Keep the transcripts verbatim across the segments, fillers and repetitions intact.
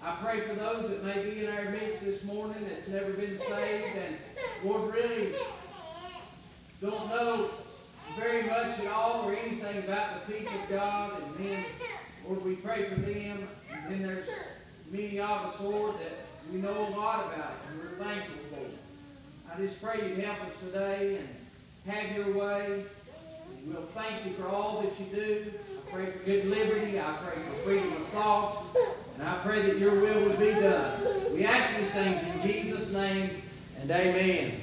I pray for those that may be in our midst this morning that's never been saved and, Lord, really don't know very much at all or anything about the peace of God. And then, Lord, we pray for them. And then there's many of us, Lord, that we know a lot about it and we're thankful for it. I just pray you'd help us today and have your way. We'll thank you for all that you do. I pray for good liberty. I pray for freedom of thought. And I pray that your will would be done. We ask these things in Jesus' name, and amen.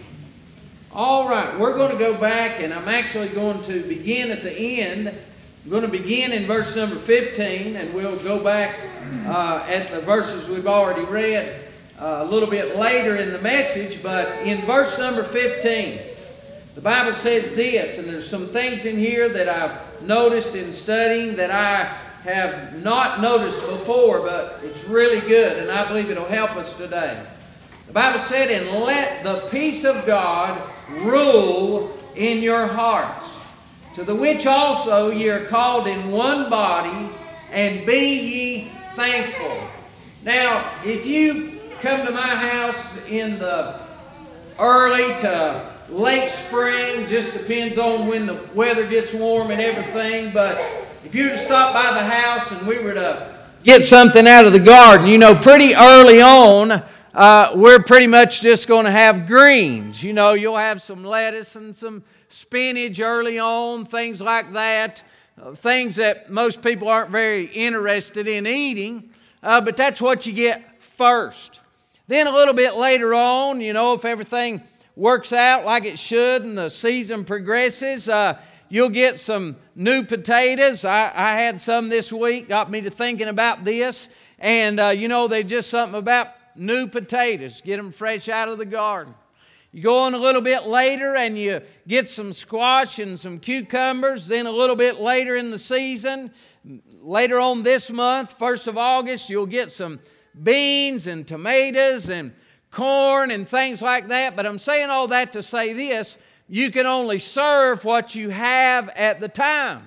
All right, we're going to go back, and I'm actually going to begin at the end. I'm going to begin in verse number fifteen, and we'll go back uh, at the verses we've already read uh, a little bit later in the message. But in verse number fifteen, the Bible says this, and there's some things in here that I've noticed in studying that I have not noticed before, but it's really good, and I believe it'll help us today. The Bible said, and let the peace of God rule in your hearts, to the which also ye are called in one body, and be ye thankful. Now, if you come to my house in the early to late spring, just depends on when the weather gets warm and everything, but if you were to stop by the house and we were to get something out of the garden, you know, pretty early on, uh, we're pretty much just going to have greens. You know, you'll have some lettuce and some spinach early on, things like that, uh, things that most people aren't very interested in eating, uh, but that's what you get first. Then a little bit later on, you know, if everything works out like it should and the season progresses, uh, you'll get some new potatoes. I, I had some this week, got me to thinking about this. And, uh, you know, they just something about new potatoes. Get them fresh out of the garden. You go on a little bit later and you get some squash and some cucumbers. Then a little bit later in the season, later on this month, first of August, you'll get some beans and tomatoes and corn and things like that. But I'm saying all that to say this: you can only serve what you have at the time.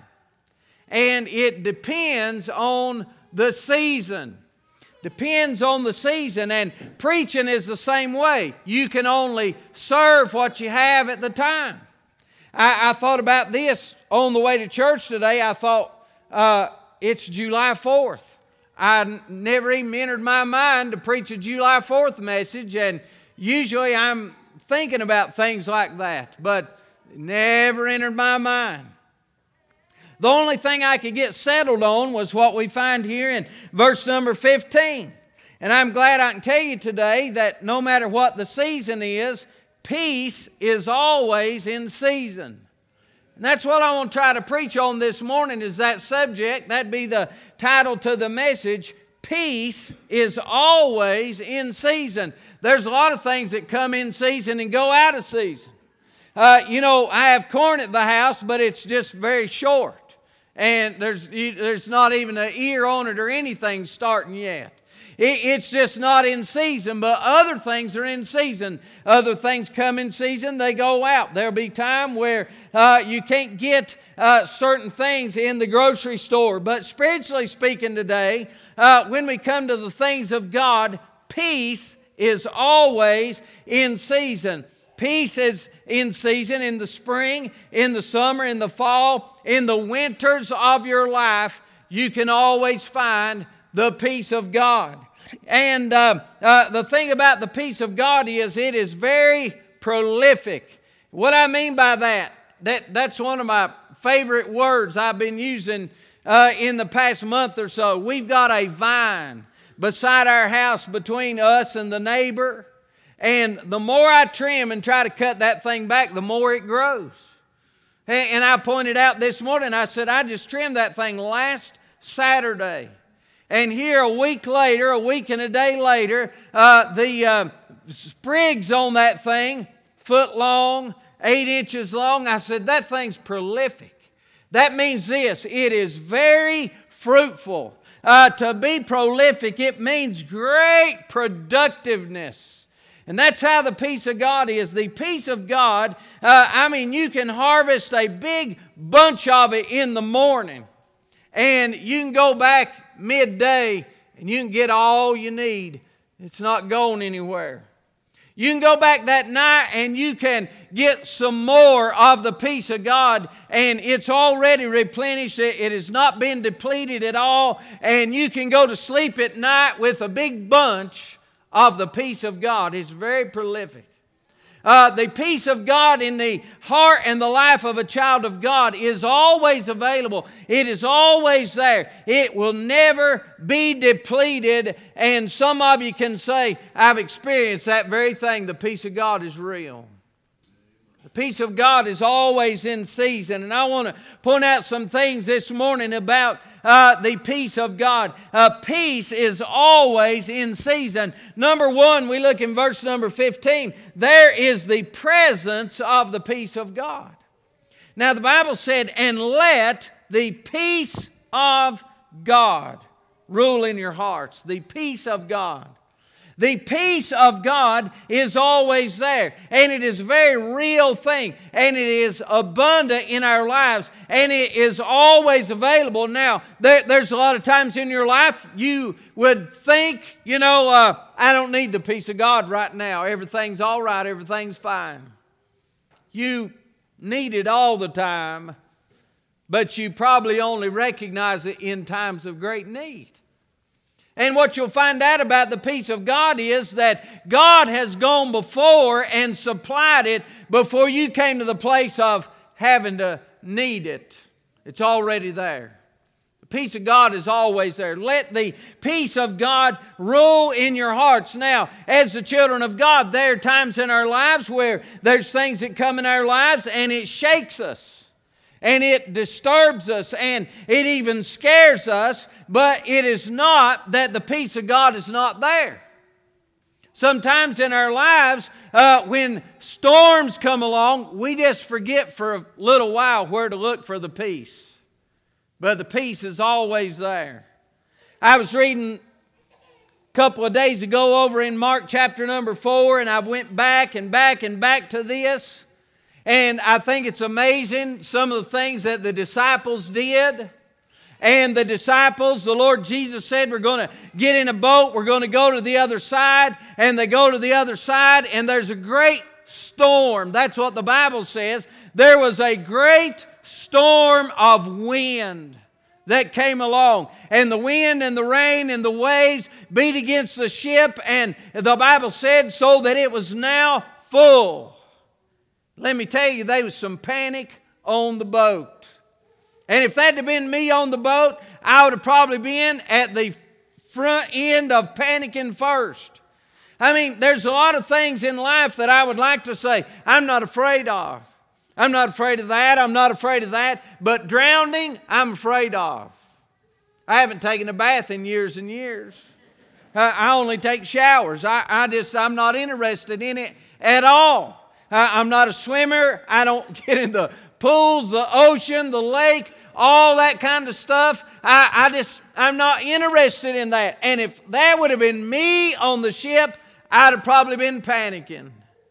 And it depends on the season. Depends on the season. And preaching is the same way. You can only serve what you have at the time. I, I thought about this on the way to church today. I thought, uh, it's July fourth. I n- never even entered my mind to preach a July fourth message. And usually I'm thinking about things like that, but it never entered my mind. The only thing I could get settled on was what we find here in verse number fifteen. And I'm glad I can tell you today that no matter what the season is, peace is always in season. And that's what I want to try to preach on this morning, is that subject. That'd be the title to the message: peace is always in season. There's a lot of things that come in season and go out of season. Uh, you know, I have corn at the house, but it's just very short. And there's there's not even an ear on it or anything starting yet. It, it's just not in season, but other things are in season. Other things come in season, they go out. There'll be time where uh, you can't get uh, certain things in the grocery store. But spiritually speaking today, uh, when we come to the things of God, peace is always in season. Peace is in season in the spring, in the summer, in the fall, in the winters of your life. You can always find the peace of God. And uh, uh, the thing about the peace of God is it is very prolific. What I mean by that, that that's one of my favorite words I've been using uh, in the past month or so. We've got a vine beside our house between us and the neighbor. And the more I trim and try to cut that thing back, the more it grows. And I pointed out this morning, I said, I just trimmed that thing last Saturday. And here a week later, a week and a day later, uh, the uh, sprigs on that thing, foot long, eight inches long, I said, that thing's prolific. That means this: it is very fruitful. Uh, to be prolific, it means great productiveness. And that's how the peace of God is. The peace of God, uh, I mean, you can harvest a big bunch of it in the morning. And you can go back midday, and you can get all you need. It's not going anywhere. You can go back that night and you can get some more of the peace of God, and it's already replenished. It has not been depleted at all, and you can go to sleep at night with a big bunch of the peace of God. It's very prolific. Uh, the peace of God in the heart and the life of a child of God is always available. It is always there. It will never be depleted. And some of you can say, I've experienced that very thing. The peace of God is real. The peace of God is always in season. And I want to point out some things this morning about uh, the peace of God. Uh, peace is always in season. Number one, we look in verse number fifteen. There is the presence of the peace of God. Now the Bible said, and let the peace of God rule in your hearts. The peace of God. The peace of God is always there, and it is a very real thing, and it is abundant in our lives, and it is always available. Now, there, there's a lot of times in your life you would think, you know, uh, I don't need the peace of God right now. Everything's all right. Everything's fine. You need it all the time, but you probably only recognize it in times of great need. And what you'll find out about the peace of God is that God has gone before and supplied it before you came to the place of having to need it. It's already there. The peace of God is always there. Let the peace of God rule in your hearts. Now, as the children of God, there are times in our lives where there's things that come in our lives and it shakes us. And it disturbs us, and it even scares us, but it is not that the peace of God is not there. Sometimes in our lives, uh, when storms come along, we just forget for a little while where to look for the peace. But the peace is always there. I was reading a couple of days ago over in Mark chapter number four, and I've went back and back and back to this. And I think it's amazing some of the things that the disciples did. And the disciples, the Lord Jesus said, we're going to get in a boat, we're going to go to the other side. And they go to the other side, and there's a great storm. That's what the Bible says. There was a great storm of wind that came along. And the wind and the rain and the waves beat against the ship. And the Bible said so that it was now full. Let me tell you, there was some panic on the boat. And if that had been me on the boat, I would have probably been at the front end of panicking first. I mean, there's a lot of things in life that I would like to say, I'm not afraid of. I'm not afraid of that, I'm not afraid of that. But drowning, I'm afraid of. I haven't taken a bath in years and years. I only take showers. I, I just, I'm not interested in it at all. I'm not a swimmer. I don't get in the pools, the ocean, the lake, all that kind of stuff. I, I just, I'm not interested in that. And if that would have been me on the ship, I'd have probably been panicking.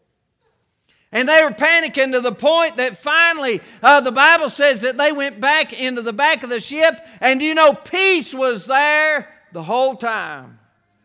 And they were panicking to the point that finally, uh, the Bible says that they went back into the back of the ship, and you know, peace was there the whole time.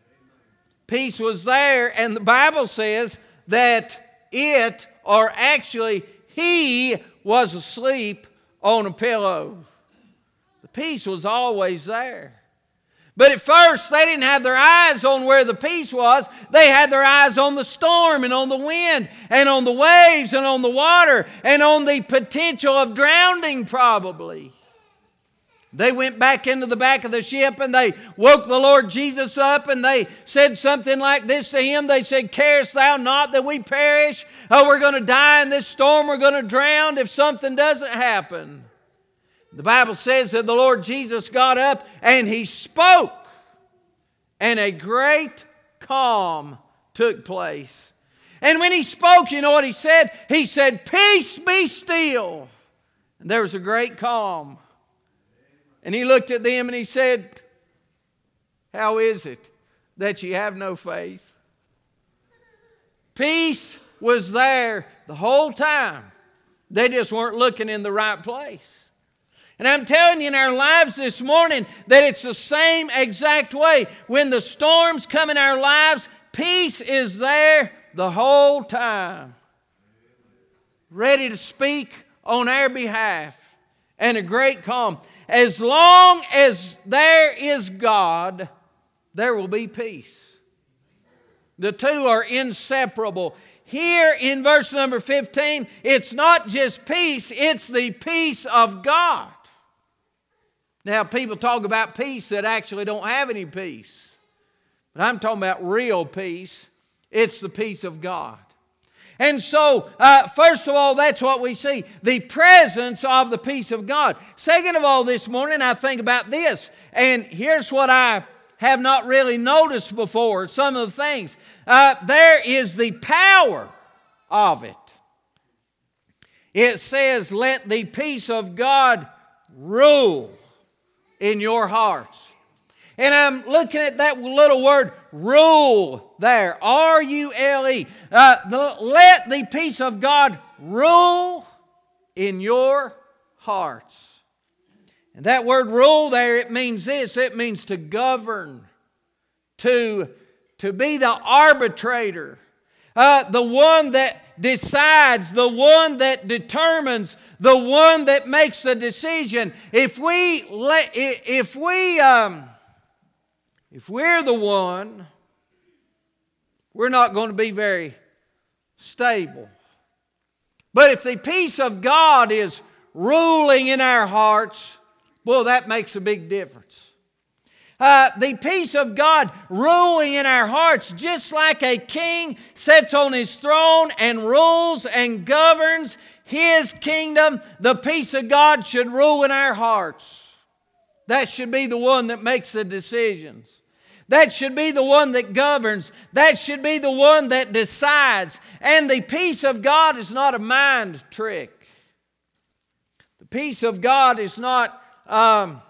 Peace was there, and the Bible says that it, or actually he, was asleep on a pillow. The peace was always there. But at first they didn't have their eyes on where the peace was. They had their eyes on the storm and on the wind and on the waves and on the water and on the potential of drowning probably. They went back into the back of the ship and they woke the Lord Jesus up and they said something like this to him. They said, carest thou not that we perish? Oh, we're going to die in this storm. We're going to drown if something doesn't happen. The Bible says that the Lord Jesus got up and he spoke, and a great calm took place. And when he spoke, you know what he said? He said, peace be still. And there was a great calm. And he looked at them and he said, how is it that you have no faith? Peace was there the whole time. They just weren't looking in the right place. And I'm telling you in our lives this morning that it's the same exact way. When the storms come in our lives, peace is there the whole time, ready to speak on our behalf, and a great calm. As long as there is God, there will be peace. The two are inseparable. Here in verse number fifteen, it's not just peace, it's the peace of God. Now, people talk about peace that actually don't have any peace. But I'm talking about real peace. It's the peace of God. And so, uh, first of all, that's what we see. The presence of the peace of God. Second of all, this morning, I think about this. And here's what I have not really noticed before. Some of the things. Uh, there is the power of it. It says, let the peace of God rule in your hearts. And I'm looking at that little word, rule, there. R U L E. Uh, the, let the peace of God rule in your hearts. And that word rule there, it means this. It means to govern. To, to be the arbitrator. Uh, the one that decides. The one that determines. The one that makes the decision. If we let, if we... Um, If we're the one, we're not going to be very stable. But if the peace of God is ruling in our hearts, well, that makes a big difference. Uh, the peace of God ruling in our hearts, just like a king sits on his throne and rules and governs his kingdom, the peace of God should rule in our hearts. That should be the one that makes the decisions. That should be the one that governs. That should be the one that decides. And the peace of God is not a mind trick. The peace of God is not... Um,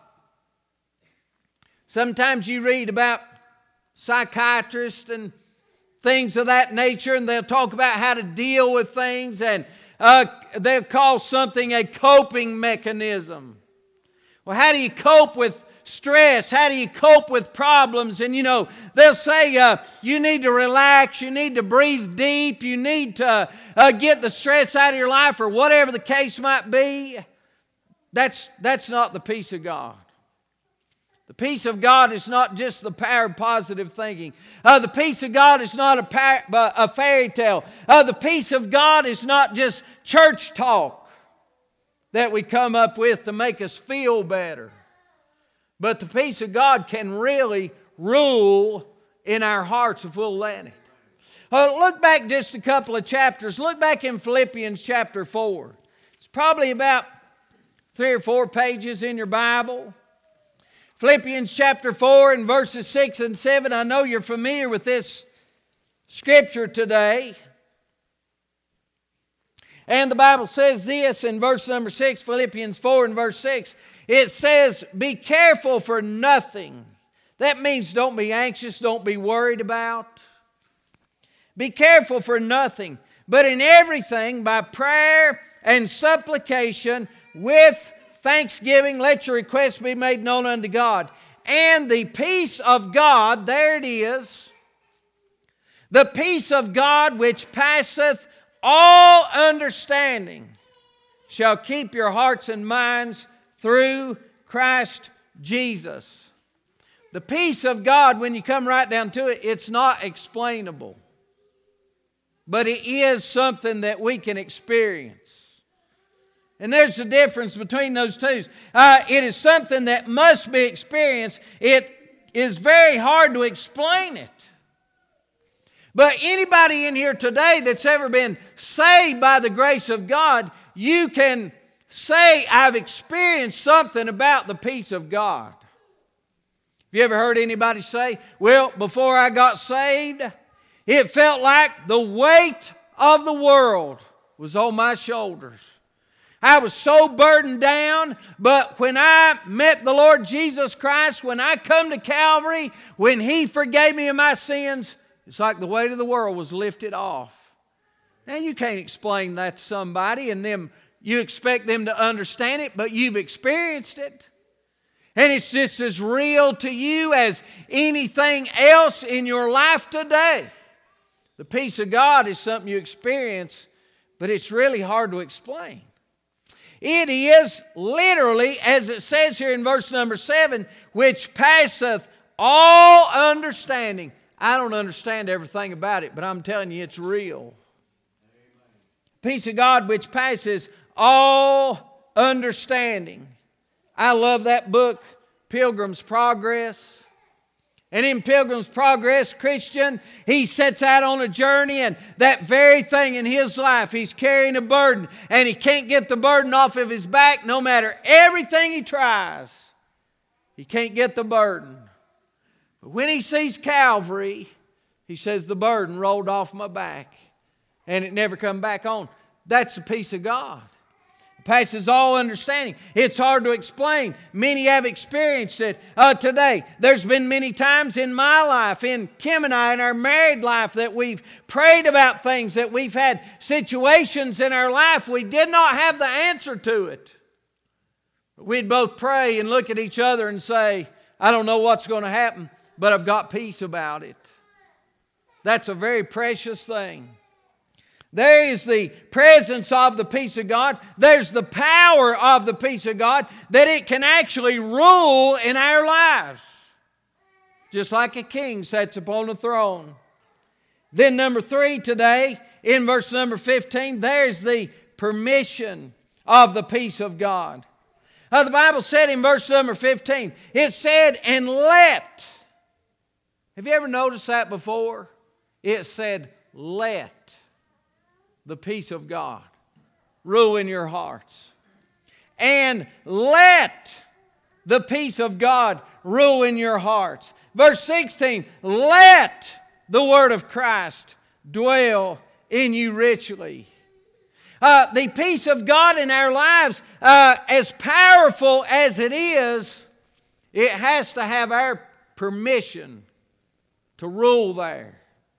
sometimes you read about psychiatrists and things of that nature, and they'll talk about how to deal with things, and uh, they'll call something a coping mechanism. Well, how do you cope with stress? How do you cope with problems? And you know, they'll say uh, you need to relax, you need to breathe deep, you need to uh, get the stress out of your life, or whatever the case might be. That's, that's not the peace of God. The peace of God is not just the power of positive thinking. Uh, the peace of God is not a, par- a fairy tale. Uh, the peace of God is not just church talk that we come up with to make us feel better. But the peace of God can really rule in our hearts if we'll let it. Uh, look back just a couple of chapters. Look back in Philippians chapter four. It's probably about three or four pages in your Bible. Philippians chapter four and verses six and seven. I know you're familiar with this scripture today. And the Bible says this in verse number six, Philippians four and verse six. It says, be careful for nothing. That means don't be anxious, don't be worried about. Be careful for nothing, but in everything by prayer and supplication with thanksgiving, let your requests be made known unto God. And the peace of God, there it is, the peace of God which passeth all understanding shall keep your hearts and minds through Christ Jesus. The peace of God, when you come right down to it, it's not explainable. But it is something that we can experience. And there's a difference between those two. Uh, it is something that must be experienced. It is very hard to explain it. But anybody in here today that's ever been saved by the grace of God, you can say, I've experienced something about the peace of God. Have you ever heard anybody say, well, before I got saved, it felt like the weight of the world was on my shoulders. I was so burdened down, but when I met the Lord Jesus Christ, when I come to Calvary, when He forgave me of my sins, it's like the weight of the world was lifted off. Now, you can't explain that to somebody and them you expect them to understand it, but you've experienced it. And it's just as real to you as anything else in your life today. The peace of God is something you experience, but it's really hard to explain. It is literally, as it says here in verse number seven, which passeth all understanding. I don't understand everything about it, but I'm telling you it's real. Peace of God which passes all understanding. I love that book, Pilgrim's Progress. And in Pilgrim's Progress, Christian, he sets out on a journey, and that very thing in his life, he's carrying a burden, and he can't get the burden off of his back no matter everything he tries. He can't get the burden. But when he sees Calvary, he says, the burden rolled off my back, and it never come back on. That's the peace of God. It passes all understanding. It's hard to explain. Many have experienced it uh, today. There's been many times in my life, in Kim and I, in our married life, that we've prayed about things, that we've had situations in our life we did not have the answer to it. We'd both pray and look at each other and say, I don't know what's going to happen, but I've got peace about it. That's a very precious thing. There is the presence of the peace of God. There's the power of the peace of God that it can actually rule in our lives. Just like a king sits upon the throne. Then number three today, in verse number fifteen, there's the permission of the peace of God. Now the Bible said in verse number fifteen, it said, and let. Have you ever noticed that before? It said, let the peace of God rule in your hearts. And let the peace of God rule in your hearts. Verse sixteen, let the word of Christ dwell in you richly. Uh, the peace of God in our lives, uh, as powerful as it is, it has to have our permission to rule there.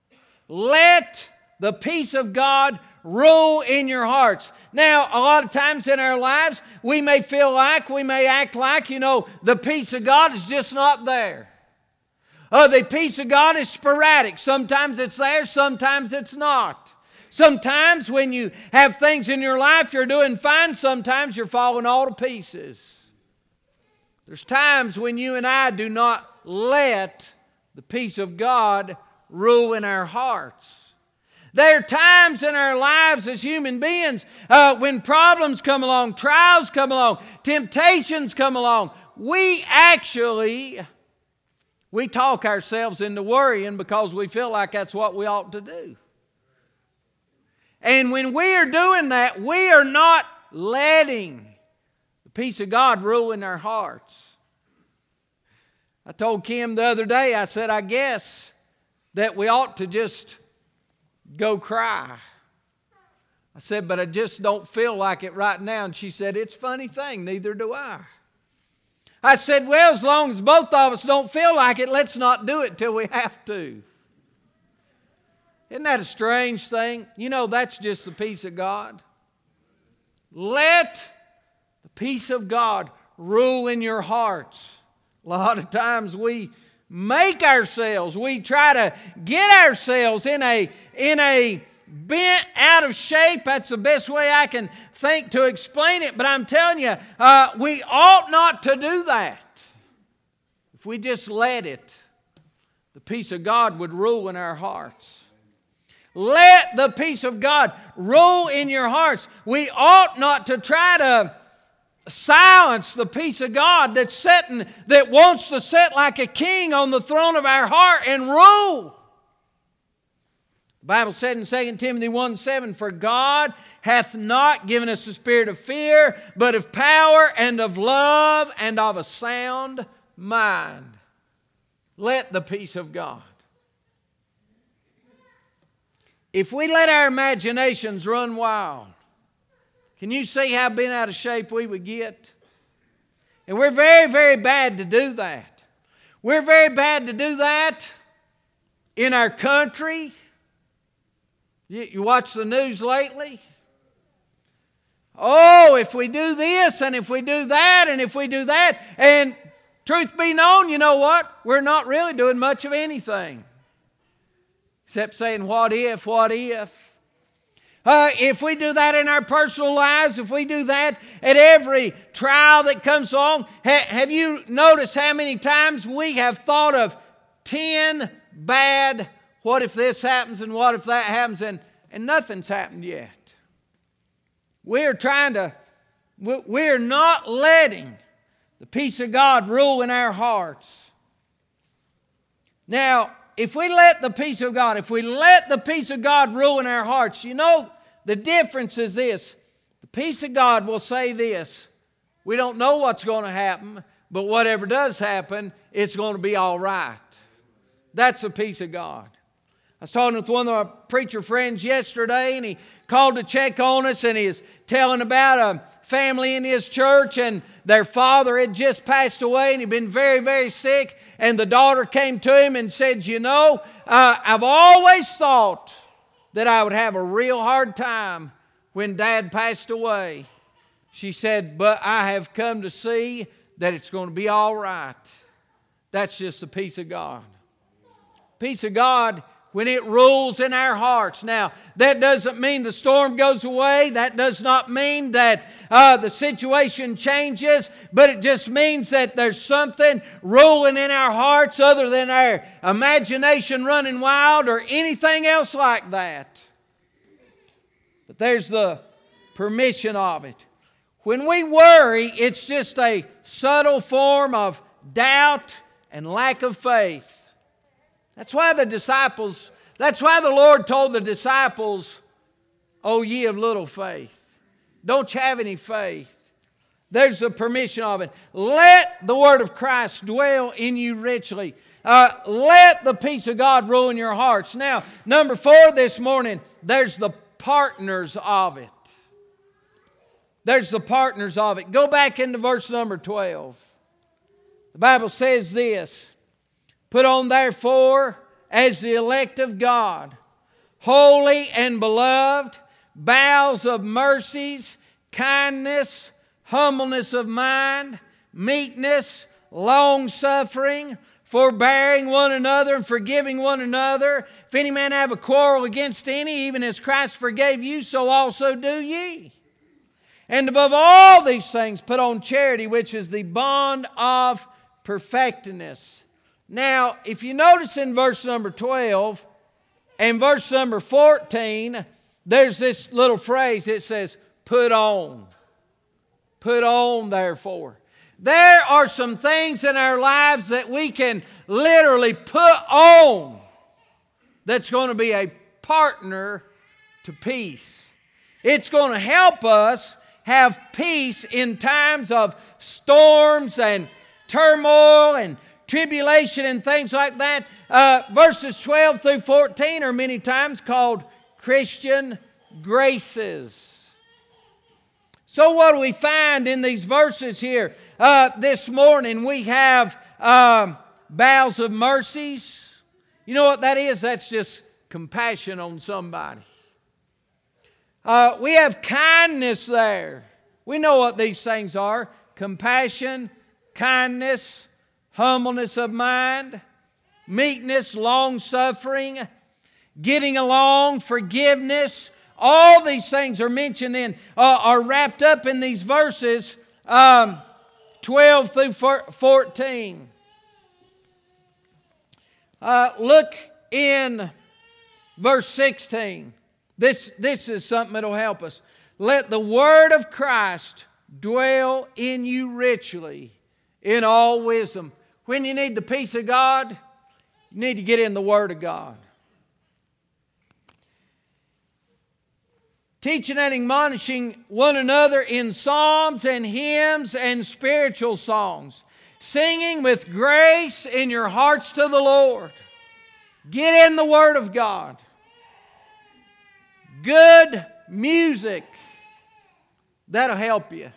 Let the peace of God rule in your hearts. Now, a lot of times in our lives, we may feel like, we may act like, you know, the peace of God is just not there. Uh, the peace of God is sporadic. Sometimes it's there, sometimes it's not. Sometimes when you have things in your life, you're doing fine. Sometimes you're falling all to pieces. There's times when you and I do not let the peace of God rule in our hearts. There are times in our lives as human beings uh, when problems come along, trials come along, temptations come along, we actually, we talk ourselves into worrying because we feel like that's what we ought to do. And when we are doing that, we are not letting the peace of God rule in our hearts. I told Kim the other day, I said, I guess that we ought to just go cry. I said, but I just don't feel like it right now. And she said, it's a funny thing, neither do I. I said, well, as long as both of us don't feel like it, let's not do it till we have to. Isn't that a strange thing? You know, that's just the peace of God. Let the peace of God rule in your hearts. A lot of times we make ourselves, we try to get ourselves in a, in a bent out of shape. That's the best way I can think to explain it. But I'm telling you, uh, we ought not to do that. If we just let it, the peace of God would rule in our hearts. Let the peace of God rule in your hearts. We ought not to try to silence the peace of God that's sitting, that wants to sit like a king on the throne of our heart and rule. The Bible said in Second Timothy one seven, for God hath not given us a spirit of fear, but of power and of love and of a sound mind. Let the peace of God. If we let our imaginations run wild, can you see how bent out of shape we would get? And we're very, very bad to do that. We're very bad to do that in our country. You, you watch the news lately? oh, if we do this and if we do that and if we do that. And truth be known, you know what? We're not really doing much of anything. Except saying, what if, what if? Uh, if we do that in our personal lives, if we do that at every trial that comes along, ha- have you noticed how many times we have thought of ten bad, what if this happens and what if that happens, and, and nothing's happened yet. We're trying to, we're not letting the peace of God rule in our hearts. Now, if we let the peace of God, if we let the peace of God rule in our hearts, you know, the difference is this. The peace of God will say this: we don't know what's going to happen, but whatever does happen, it's going to be all right. That's the peace of God. I was talking with one of my preacher friends yesterday, and he called to check on us, and he was telling about a family in his church, and their father had just passed away, and he'd been very, very sick, and the daughter came to him and said, you know, uh, I've always thought that I would have a real hard time when Dad passed away. She said, but I have come to see that it's going to be all right. That's just the peace of God. Peace of God, when it rules in our hearts. Now, that doesn't mean the storm goes away. That does not mean that uh, the situation changes. But it just means that there's something ruling in our hearts other than our imagination running wild or anything else like that. But there's the permission of it. When we worry, it's just a subtle form of doubt and lack of faith. That's why the disciples, that's why the Lord told the disciples, oh, ye of little faith. Don't you have any faith? There's the permission of it. Let the word of Christ dwell in you richly. Uh, let the peace of God rule in your hearts. Now, number four this morning, there's the partners of it. There's the partners of it. Go back into verse number twelve. The Bible says this: put on therefore as the elect of God, holy and beloved, bowels of mercies, kindness, humbleness of mind, meekness, long-suffering, forbearing one another and forgiving one another. If any man have a quarrel against any, even as Christ forgave you, so also do ye. And above all these things put on charity, which is the bond of perfectness. Now, if you notice in verse number twelve and verse number fourteen, there's this little phrase. It says, put on. Put on, therefore. There are some things in our lives that we can literally put on that's going to be a partner to peace. It's going to help us have peace in times of storms and turmoil and tribulation and things like that. Uh, verses twelve through fourteen are many times called Christian graces. So what do we find in these verses here? Uh, this morning we have uh, bowels of mercies. You know what that is? That's just compassion on somebody. Uh, we have kindness there. We know what these things are: compassion, kindness, humbleness of mind, meekness, long-suffering, getting along, forgiveness. All these things are mentioned in, uh, are wrapped up in these verses um, twelve through fourteen. Uh, look in verse sixteen. This, this is something that will help us. Let the word of Christ dwell in you richly in all wisdom. When you need the peace of God, you need to get in the Word of God. Teaching and admonishing one another in psalms and hymns and spiritual songs, singing with grace in your hearts to the Lord. Get in the Word of God. Good music, that'll help you.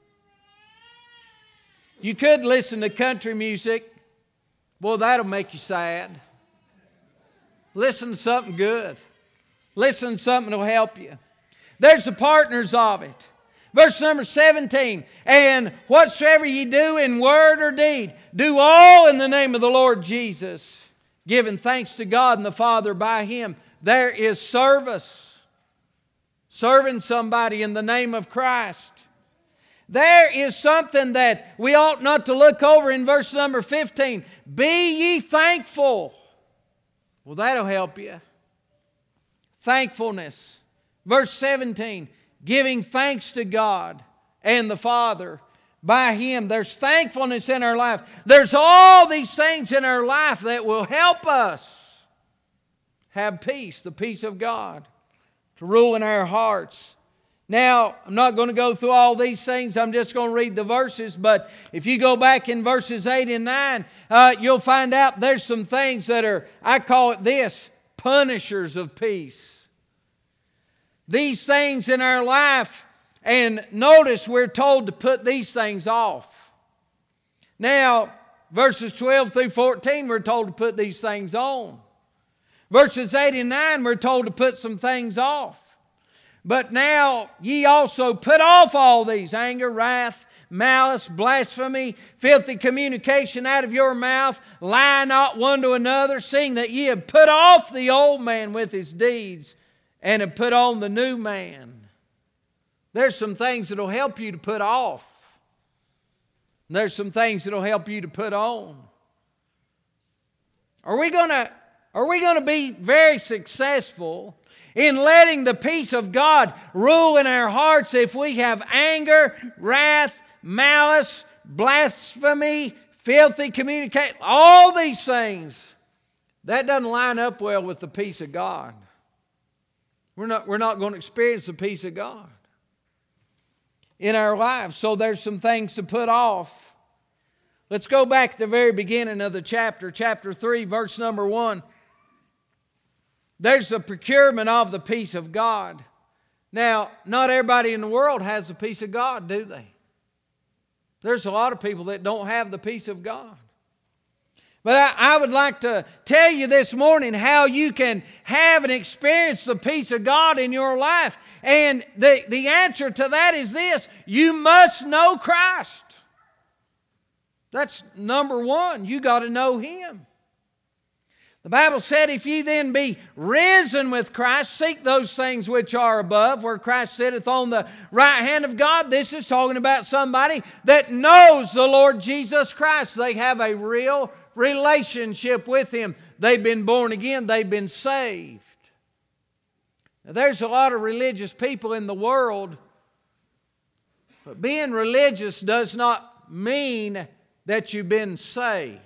You could listen to country music. Well, that'll make you sad. Listen to something good. Listen to something that'll help you. There's the partners of it. Verse number seventeen, and whatsoever ye do in word or deed, do all in the name of the Lord Jesus, giving thanks to God and the Father by Him. There is service. Serving somebody in the name of Christ. There is something that we ought not to look over in verse number fifteen. Be ye thankful. Well, that'll help you. Thankfulness. Verse seventeen. Giving thanks to God and the Father by Him. There's thankfulness in our life. There's all these things in our life that will help us have peace, the peace of God, to rule in our hearts. Now, I'm not going to go through all these things. I'm just going to read the verses. But if you go back in verses eight and nine, uh, you'll find out there's some things that are, I call it this, punishers of peace. These things in our life, and notice we're told to put these things off. Now, verses twelve through fourteen, we're told to put these things on. Verses eight and nine, we're told to put some things off. But now ye also put off all these, anger, wrath, malice, blasphemy, filthy communication out of your mouth. Lie not one to another, seeing that ye have put off the old man with his deeds, and have put on the new man. There's some things that will help you to put off. There's some things that will help you to put on. Are we going to, are we going to be very successful in letting the peace of God rule in our hearts if we have anger, wrath, malice, blasphemy, filthy communication, all these things? That doesn't line up well with the peace of God. We're not, we're not going to experience the peace of God in our lives. So there's some things to put off. Let's go back to the very beginning of the chapter, chapter three, verse number one. There's the procurement of the peace of God. Now, not everybody in the world has the peace of God, do they? There's a lot of people that don't have the peace of God. But I, I would like to tell you this morning how you can have and experience the peace of God in your life. And the, the answer to that is this: you must know Christ. That's number one. You got to know Him. The Bible said, if ye then be risen with Christ, seek those things which are above, where Christ sitteth on the right hand of God. This is talking about somebody that knows the Lord Jesus Christ. They have a real relationship with Him. They've been born again. They've been saved. Now, there's a lot of religious people in the world, but being religious does not mean that you've been saved.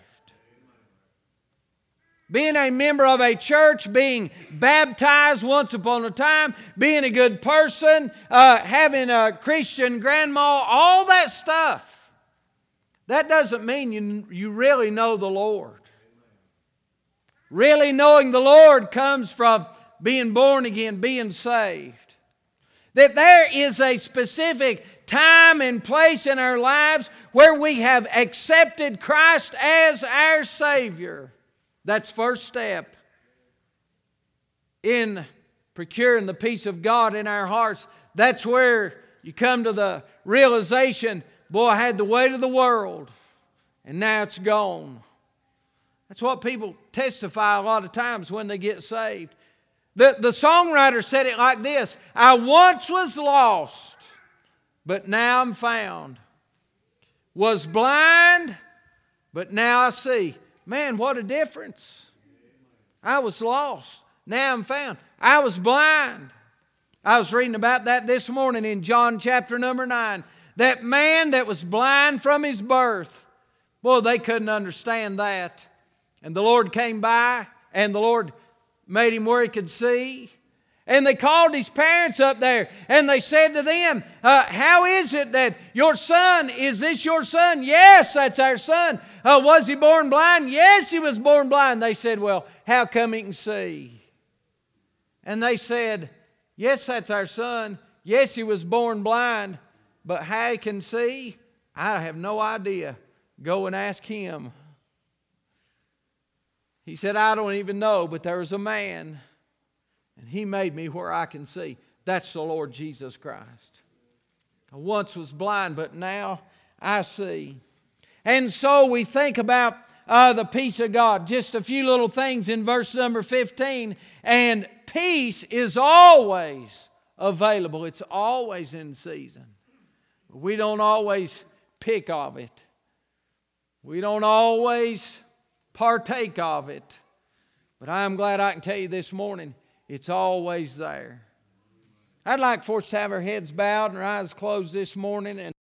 Being a member of a church, being baptized once upon a time, being a good person, uh, having a Christian grandma, all that stuff, that doesn't mean you, you really know the Lord. Really knowing the Lord comes from being born again, being saved. That there is a specific time and place in our lives where we have accepted Christ as our Savior. That's first step in procuring the peace of God in our hearts. That's where you come to the realization, boy, I had the weight of the world, and now it's gone. That's what people testify a lot of times when they get saved. The, the songwriter said it like this: I once was lost, but now I'm found. Was blind, but now I see. Man, what a difference. I was lost. Now I'm found. I was blind. I was reading about that this morning in John chapter number nine. That man that was blind from his birth. Boy, they couldn't understand that. And the Lord came by, and the Lord made him where he could see. And they called his parents up there, and they said to them, uh, how is it that your son, is this your son? Yes, that's our son. Uh, was he born blind? Yes, he was born blind. They said, well, how come he can see? And they said, yes, that's our son. Yes, he was born blind, but how he can see, I have no idea. Go and ask him. He said, I don't even know, but there was a man, and He made me where I can see. That's the Lord Jesus Christ. I once was blind, but now I see. And so we think about uh, the peace of God. Just a few little things in verse number fifteen. And peace is always available. It's always in season. We don't always pick of it. We don't always partake of it. But I'm glad I can tell you this morning, it's always there. I'd like for us to have our heads bowed and our eyes closed this morning. And